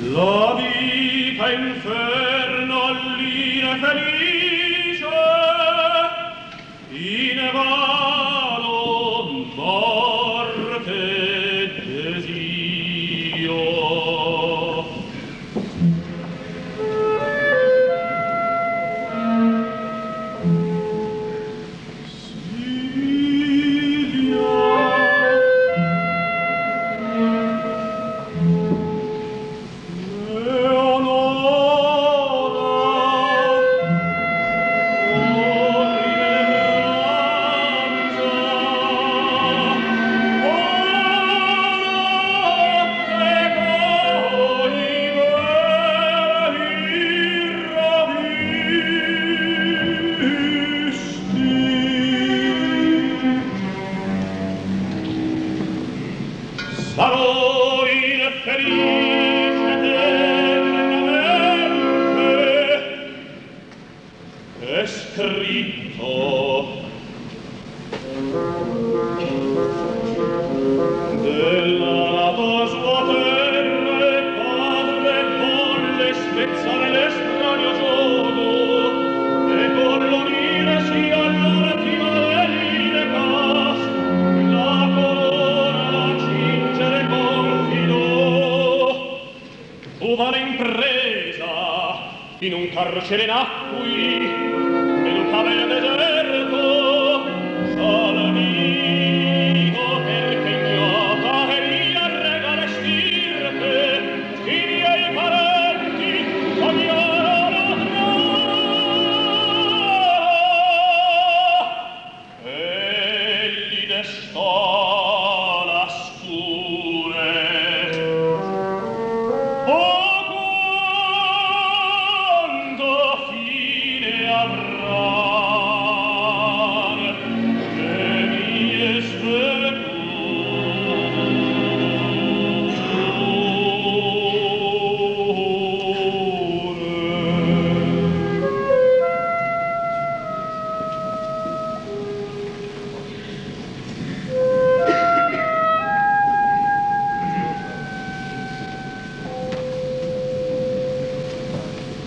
La vita inferno all'ire felice, in vano morte desio. Sarò infelice eternamente, è scritto della tua sua terra e padre volle spezzare l'estraneo gioco e con l'unire si allora ti maledire cas la corona cingere confidò. Fu vana impresa in un carcere nacqui e lucava il deserto salvi